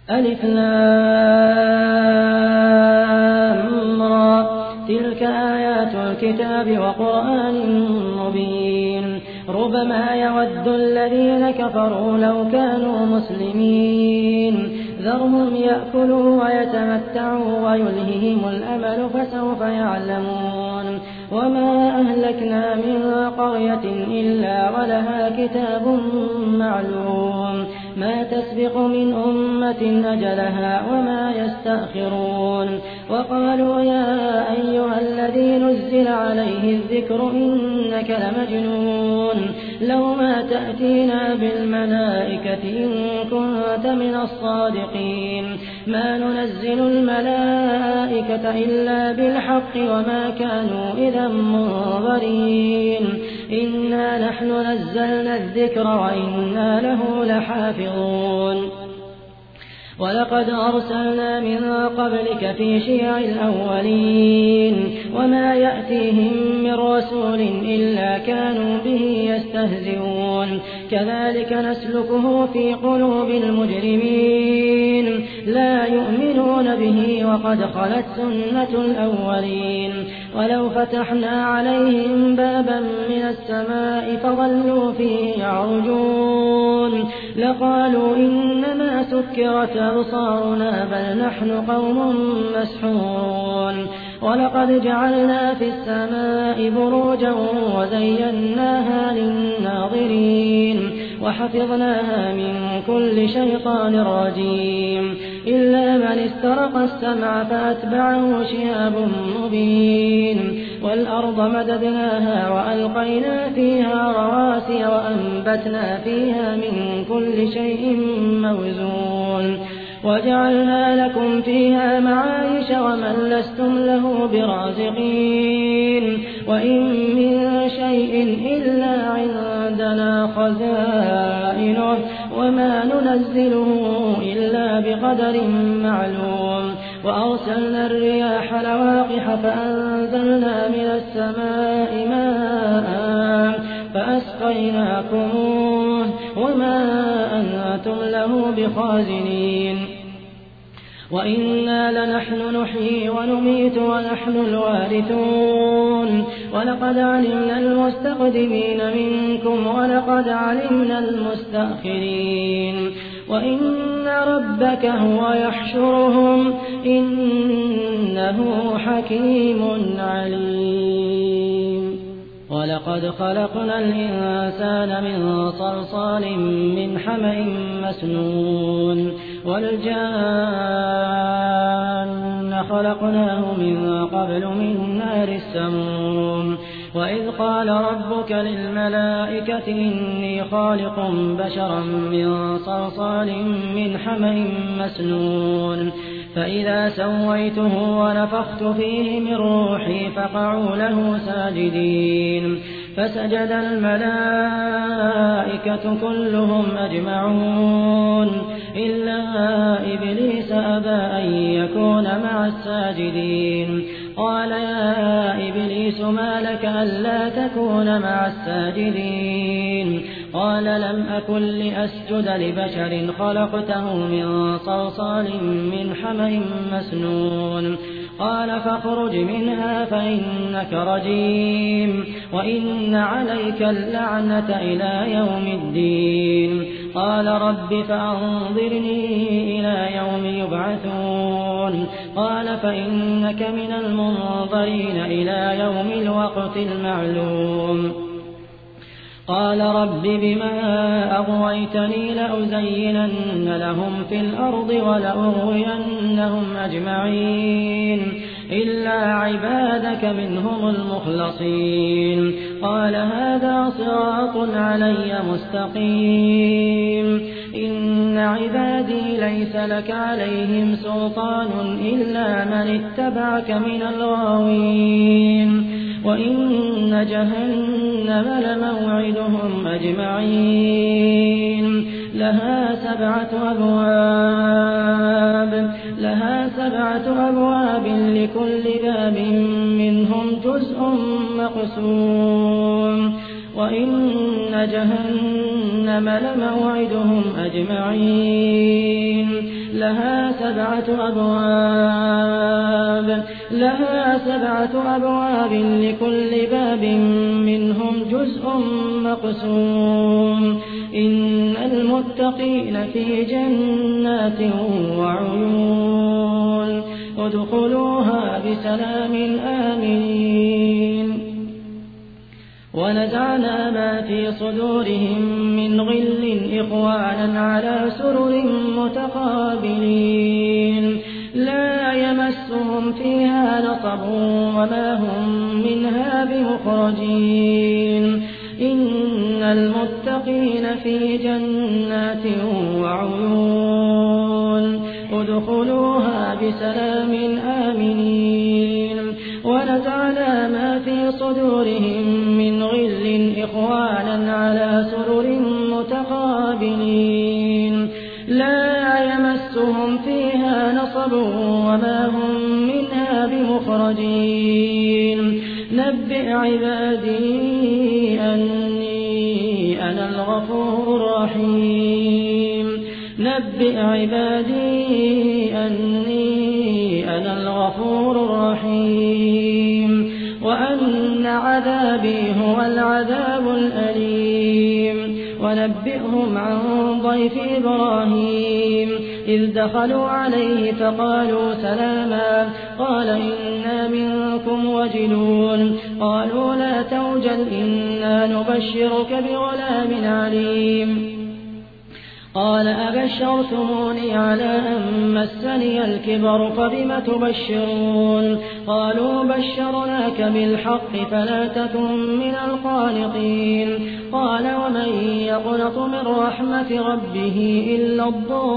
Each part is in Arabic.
ألف لام را تلك آيات الكتاب وقرآن مبين ربما يود الذين كفروا لو كانوا مسلمين ذرهم يأكلوا ويتمتعوا ويلههم الأمل فسوف يعلمون وما أهلكنا من قرية إلا ولها كتاب معلوم ما تسبق من أمة أجلها وما يستأخرون وقالوا يا أيها الذي نزل عليه الذكر إنك لمجنون لو ما تأتينا بالملائكة إن كنت من الصادقين ما ننزل الملائكة إلا بالحق وما كانوا إذا منظرين إنا نحن نزلنا الذكر وإنا له لحافظون ولقد أرسلنا من قبلك في شيع الأولين وما يأتيهم من رسول إلا كانوا به يستهزئون كذلك نسلكه في قلوب المجرمين لا يؤمنون به وقد خلت سنة الأولين ولو فتحنا عليهم بابا من السماء فظلوا فيه يعرجون لقالوا إنما سكرت أبصارنا بل نحن قوم مسحورون ولقد جعلنا في السماء بروجا وزيناها للناظرين وحفظناها من كل شيطان رجيم إلا من استرق السمع فأتبعه شهاب مبين والأرض مددناها وألقينا فيها رواسي وأنبتنا فيها من كل شيء موزون وجعلنا لكم فيها معايش ومن لستم له برازقين وإن من شيء إلا عندنا خزائنه وما ننزله إلا بقدر معلوم وأرسلنا الرياح لواقح فأنزلنا من السماء ماء فأسقيناكموه وما أنتم له بخازنين وإنا لنحن نحيي ونميت ونحن الوارثون ولقد علمنا المستقدمين منكم ولقد علمنا المستأخرين وإن ربك هو يحشرهم إنه حكيم عليم ولقد خلقنا الإنسان من صلصال من حمأ مسنون والجان خلقناه من قبل من نار السموم وإذ قال ربك للملائكة إني خالق بشرا من صلصال من حمأ مسنون فإذا سويته ونفخت فيه من روحي فقعوا له ساجدين فسجد الملائكة كلهم أجمعون إلا إبليس أبى أن يكون مع الساجدين قال يا إبليس ما لك ألا تكون مع الساجدين قال لم أكن لأسجد لبشر خلقته من صلصال من حمأ مسنون قال فاخرج منها فإنك رجيم وإن عليك اللعنة إلى يوم الدين قال رب فأنظرني إلى يوم يبعثون قال فإنك من المنظرين إلى يوم الوقت المعلوم قال رب بما أغويتني لأزينن لهم في الأرض ولأغوينهم أجمعين إلا عبادك منهم المخلصين قال هذا صراط علي مستقيم إن عبادي ليس لك عليهم سلطان إلا من اتبعك من الغاوين وإن جهنم لموعدهم أجمعين لها سبعة أبواب لكل باب منهم جزء مقسوم وإن جهنم لموعدهم أجمعين لها سبعة أبواب لكل باب منهم جزء مقسوم إن المتقين في جنات وعيون ادخلوها بسلام آمين ونزعنا ما في صدورهم من غل إخوانا على سرر متقابلين لا يمسهم فيها نصب وما هم منها بمخرجين إن المتقين في جنات وعيون ادخلوها بسلام آمنين ونزعنا ما في صدورهم من غل إخوانا على سرر متقابلين لا يمسهم فيها نصب وما هم منها بمخرجين نبئ عبادي أني أنا الغفور الرحيم نبئ عبادي أني أنا الغفور الرحيم وأن عذابي هو العذاب الأليم ونبئهم عن ضيف إبراهيم إذ دخلوا عليه فقالوا سلاما قال إنا منكم وجلون قالوا لا توجل إنا نبشرك بغلام عليم قال أبشرتموني على أن مسني الكبر فبم تبشرون قالوا بشرناك بالحق فلا تكن من القانطين قال ومن يقنط من رحمة ربه إلا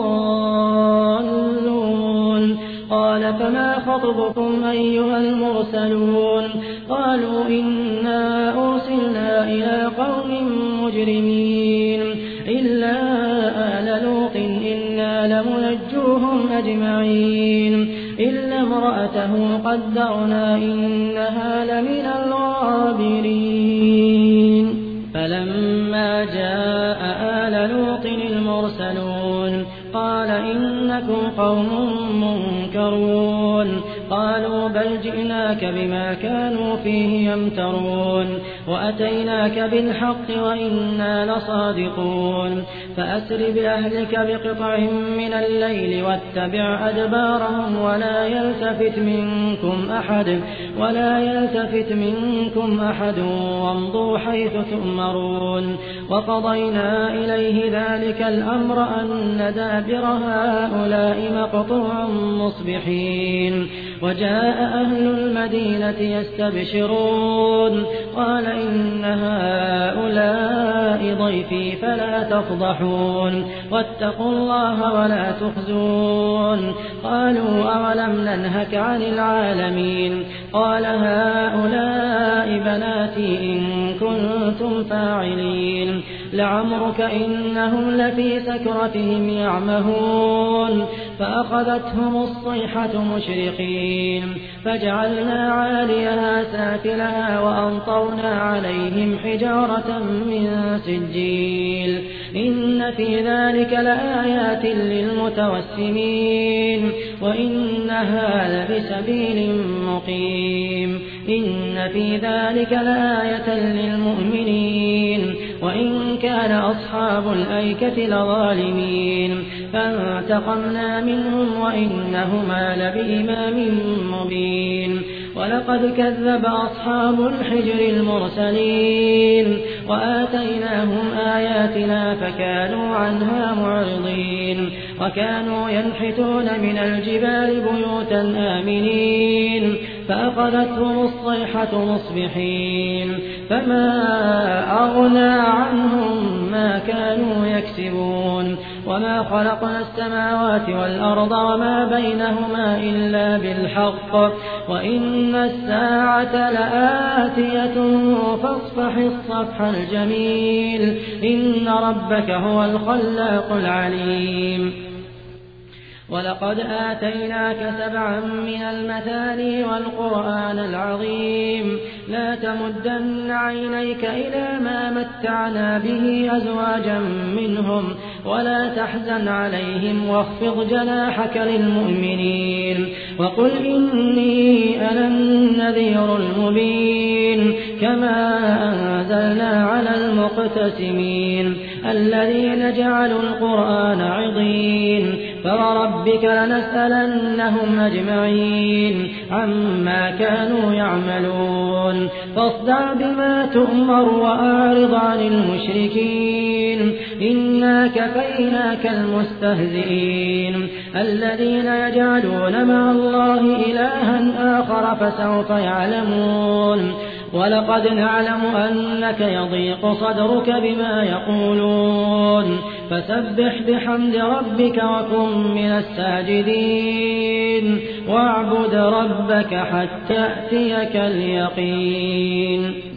الضالون قال فما خطبكم أيها المرسلون قالوا إنا أرسلنا إلى قوم مجرمين إلا آل لوط إنا لمنجوهم أجمعين إلا امرأته قدرنا إنها لمن الغابرين فلما جاء آل لوط المرسلون قال إنكم قوم منكرون قالوا بل جئناك بما كانوا فيه يمترون وأتيناك بالحق وإنا لصادقون فأسر بأهلك بقطع من الليل واتبع أدبارهم ولا يلتفت منكم أحد وامضوا حيث تؤمرون وقضينا إليه ذلك الأمر أن دابر هؤلاء مقطوع مصبحين وجاء أهل المدينة يستبشرون قال إن هؤلاء ضيفي فلا تفضحون واتقوا الله ولا تخزون قالوا أولم ننهك عن العالمين قال هؤلاء بناتي إن كنتم فاعلين لعمرك إنهم لفي سكرتهم يعمهون فأخذتهم الصيحة مشرقين فجعلنا عاليها سافلها وأمطرنا عليهم حجارة من سجيل إن في ذلك لآيات للمتوسمين وإنها لبسبيل مقيم إن في ذلك لآية للمؤمنين وإن كان أصحاب الأيكة لظالمين فانتقمنا منهم وإنهما لبإمام مبين ولقد كذب أصحاب الحجر المرسلين وآتيناهم آياتنا فكانوا عنها معرضين وكانوا ينحتون من الجبال بيوتا آمنين فأخذتهم الصيحة مصبحين فما أغنى عنهم ما كانوا يكسبون وما خلقنا السماوات والأرض وما بينهما إلا بالحق وإن الساعة لآتية فاصفح الصفح الجميل إن ربك هو الخلاق العليم ولقد آتيناك 7 من المثاني والقرآن العظيم لا تمدن عينيك إلى ما متعنا به أزواجا منهم ولا تحزن عليهم واخفض جناحك للمؤمنين وقل إني أنا النذير المبين كما أنزلنا على المقتسمين الذين جعلوا القرآن عضين فوربك لنسألنهم أجمعين عما كانوا يعملون فاصدع بما تؤمر وأعرض عن المشركين إنا كفيناك المستهزئين الذين يجعلون مع الله إلها آخر فسوف يعلمون ولقد نعلم أنك يضيق صدرك بما يقولون فسبح بحمد ربك وكن من الساجدين واعبد ربك حتى يأتيك اليقين